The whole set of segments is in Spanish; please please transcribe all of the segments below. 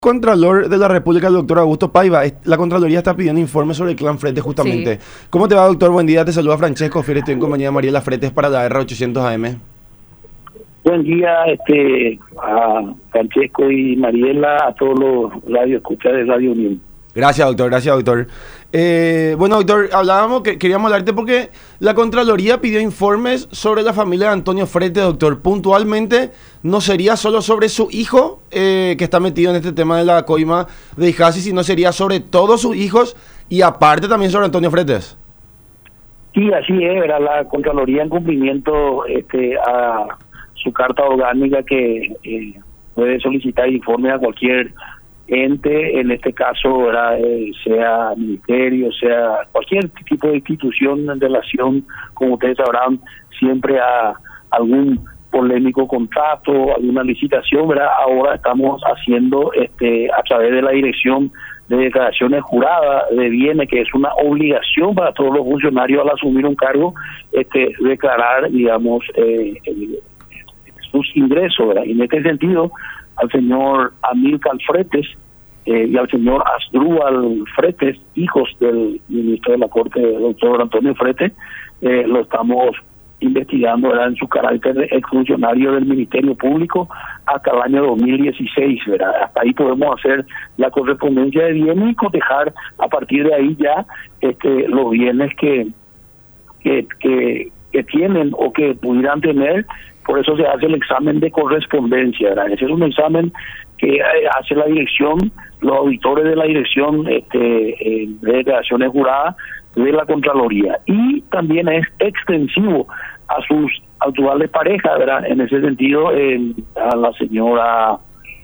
Contralor de la República, el doctor Augusto Paiva. La Contraloría está pidiendo informes sobre el clan Fretes justamente. Sí. ¿Cómo te va, doctor? Buen día, te saluda Francesco Fier, estoy en compañía de Mariela Fretes para la R800 AM. Buen día, a Francesco y Mariela, a todos los radioescuchas de Radio Unión. Gracias, doctor, gracias, doctor. Bueno, doctor, hablábamos que queríamos hablarte porque la Contraloría pidió informes sobre la familia de Antonio Fretes, doctor. Puntualmente, no sería solo sobre su hijo, que está metido en este tema de la coima de Ijasi, sino sería sobre todos sus hijos y aparte también sobre Antonio Fretes. Sí, así es, ¿verdad? La Contraloría en cumplimiento a su carta orgánica que puede solicitar informes a cualquier ente, en este caso, ¿verdad? Sea ministerio, sea cualquier tipo de institución en relación, como ustedes sabrán, siempre a algún polémico contrato, alguna licitación, ¿verdad? Ahora estamos haciendo a través de la Dirección de Declaraciones Juradas de Bienes, que es una obligación para todos los funcionarios al asumir un cargo, declarar, digamos, sus ingresos, ¿verdad? Y en este sentido, al señor Amílcar Fretes y al señor Asdrúbal Fretes, hijos del ministro de la Corte, el doctor Antonio Fretes, lo estamos investigando, ¿verdad? En su carácter de exfuncionario del Ministerio Público hasta el año 2016, ¿verdad? Hasta ahí podemos hacer la correspondencia de bienes y cotejar a partir de ahí ya los bienes que tienen o que pudieran tener. Por eso se hace el examen de correspondencia, ¿verdad? Ese es un examen que hace la dirección, los auditores de la dirección de declaraciones juradas de la Contraloría. Y también es extensivo a sus actuales parejas, ¿verdad? En ese sentido, a la señora,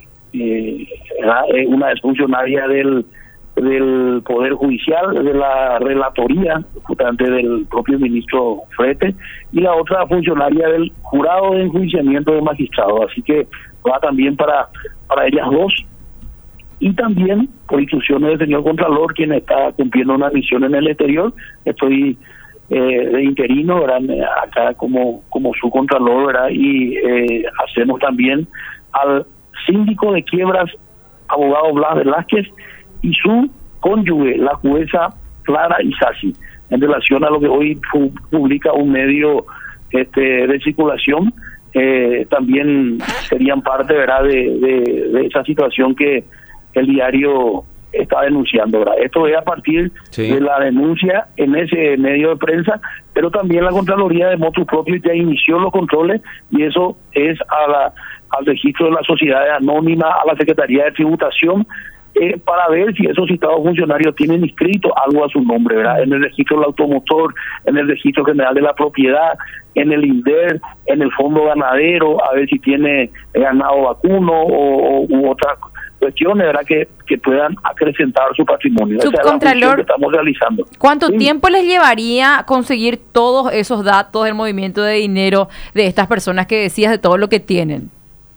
una exfuncionaria del Poder Judicial, de la relatoría, justamente del propio ministro Fretes, y la otra funcionaria del jurado de enjuiciamiento de magistrados. Así que va también para ellas dos, y también por instrucciones del señor Contralor, quien está cumpliendo una misión en el exterior. Estoy de interino, ¿verdad? Acá como su Contralor, ¿verdad? Y hacemos también al síndico de quiebras, abogado Blas Velázquez, y su cónyuge, la jueza Clara Isasi, en relación a lo que hoy publica un medio de circulación. También serían parte, ¿verdad?, de esa situación que el diario está denunciando, ¿verdad? Esto es a partir de la denuncia en ese medio de prensa, pero también la Contraloría de motu propio ya inició los controles, y eso es al registro de las sociedades anónimas, a la Secretaría de Tributación, para ver si esos citados funcionarios tienen inscrito algo a su nombre, ¿verdad? En el registro del automotor, en el registro general de la propiedad, en el INDER, en el fondo ganadero, a ver si tiene ganado vacuno u otras cuestiones, ¿verdad? Que puedan acrecentar su patrimonio. Esa es la función que estamos realizando. ¿Cuánto tiempo les llevaría conseguir todos esos datos del movimiento de dinero de estas personas que decías, de todo lo que tienen?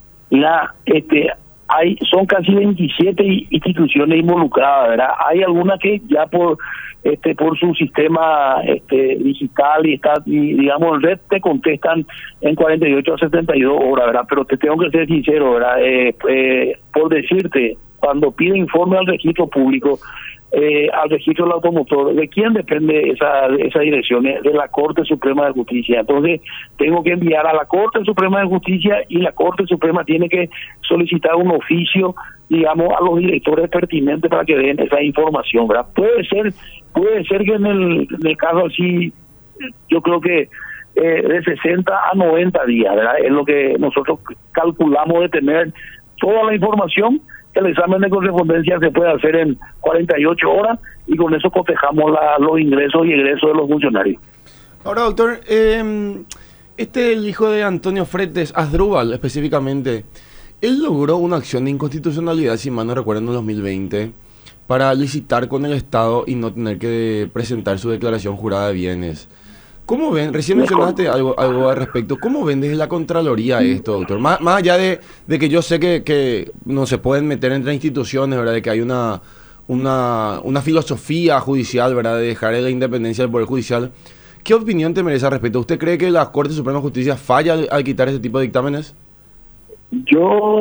Son casi 27 instituciones involucradas, ¿verdad? Hay algunas que ya por su sistema digital y digamos en red te contestan en 48 a 72 horas, ¿verdad? Pero te tengo que ser sincero, ¿verdad? Por decirte, cuando pide informe al registro público, al registro del automotor, ¿de quién depende esa dirección? De la Corte Suprema de Justicia. Entonces tengo que enviar a la Corte Suprema de Justicia, y la Corte Suprema tiene que solicitar un oficio, digamos, a los directores pertinentes para que den esa información, ¿verdad? Puede ser que en el caso así, yo creo que de 60 a 90 días, ¿verdad? Es lo que nosotros calculamos de tener toda la información. El examen de correspondencia se puede hacer en 48 horas y con eso cotejamos los ingresos y egresos de los funcionarios. Ahora, doctor, el hijo de Antonio Fretes, Asdrúbal específicamente, él logró una acción de inconstitucionalidad, si mal no recuerdo, en el 2020, para licitar con el Estado y no tener que presentar su declaración jurada de bienes. ¿Cómo ven? Recién mencionaste algo al respecto. ¿Cómo ven desde la Contraloría esto, doctor? Más allá de que yo sé que no se pueden meter entre instituciones, ¿verdad? De que hay una filosofía judicial, ¿verdad? De dejar la independencia del Poder Judicial. ¿Qué opinión te merece al respecto? ¿Usted cree que la Corte Suprema de Justicia falla al quitar ese tipo de dictámenes? Yo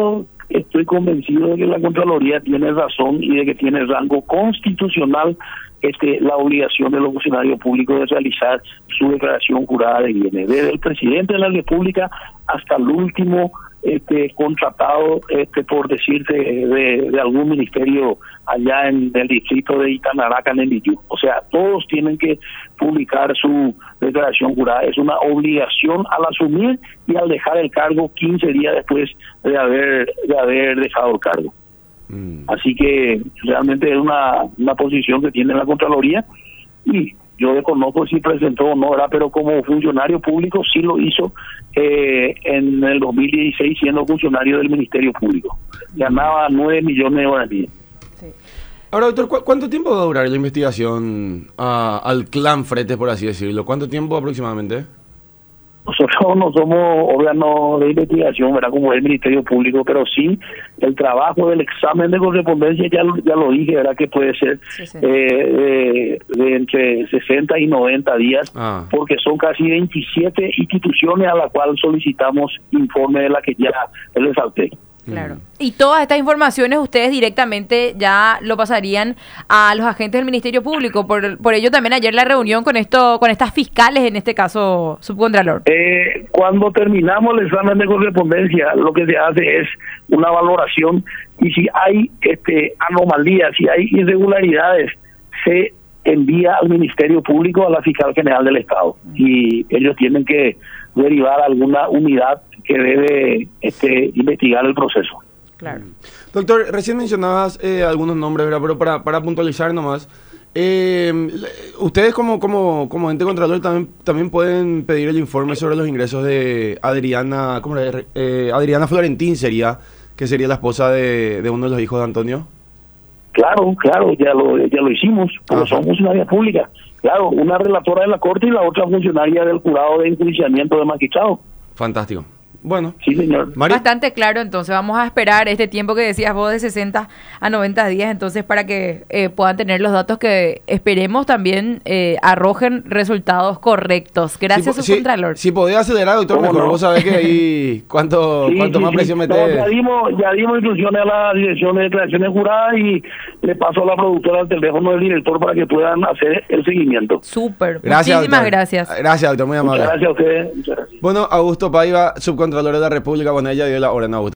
estoy convencido de que la Contraloría tiene razón y de que tiene rango constitucional la obligación de los funcionarios públicos de realizar su declaración jurada de bienes, desde el presidente de la República hasta el último contratado, por decirte, de algún ministerio allá en el distrito de Itanaraca, en el Iyú. O sea, todos tienen que publicar su declaración jurada. Es una obligación al asumir y al dejar el cargo 15 días después de haber dejado el cargo. Así que realmente es una posición que tiene la Contraloría, y yo desconozco si presentó o no, ¿verdad? Pero como funcionario público sí lo hizo en el 2016, siendo funcionario del Ministerio Público. Ganaba 9 millones de guaraníes. Sí. Ahora, doctor, ¿cuánto tiempo va a durar la investigación al clan Fretes, por así decirlo? ¿Cuánto tiempo aproximadamente? Nosotros no somos órganos de investigación, ¿verdad? Como el Ministerio Público, pero sí el trabajo del examen de correspondencia, ya lo dije, ¿verdad? Que puede ser de entre 60 y 90 días, porque son casi 27 instituciones a las cuales solicitamos informe de la que ya les salté. Claro. Y todas estas informaciones ustedes directamente ya lo pasarían a los agentes del Ministerio Público. Por ello también ayer la reunión con estas fiscales, en este caso, subcontralor. Cuando terminamos el examen de correspondencia, lo que se hace es una valoración, y si hay anomalías, si hay irregularidades, se envía al Ministerio Público, a la Fiscal General del Estado, y ellos tienen que derivar a alguna unidad que debe investigar el proceso. Claro. Doctor, recién mencionabas algunos nombres, ¿verdad? Pero para puntualizar nomás, ustedes como ente contralor también pueden pedir el informe sobre los ingresos de Adriana, Adriana Florentín que sería la esposa de uno de los hijos de Antonio. Claro, ya lo hicimos, pero son funcionarias públicas. Claro, una relatora de la Corte y la otra funcionaria del jurado de enjuiciamiento de magistrado. Fantástico. Bueno. Sí, señor. ¿Mari? Bastante claro, entonces vamos a esperar este tiempo que decías vos de 60 a 90 días, entonces para que puedan tener los datos que esperemos también arrojen resultados correctos. Gracias, subcontralor. Si podés acelerar, doctor, mejor. No. Vos sabés que ahí cuánto más presión metés. No, ya dimos instrucciones a la dirección de declaraciones juradas y le paso a la productora al teléfono del director para que puedan hacer el seguimiento. Súper. Gracias, muchísimas doctor. Gracias. Gracias, doctor, muy amable. Muchas gracias a ustedes. Muchas gracias. Bueno, Augusto Paiva, subcontralor de la República, bueno, ella dio la hora, ¿no, Augusto?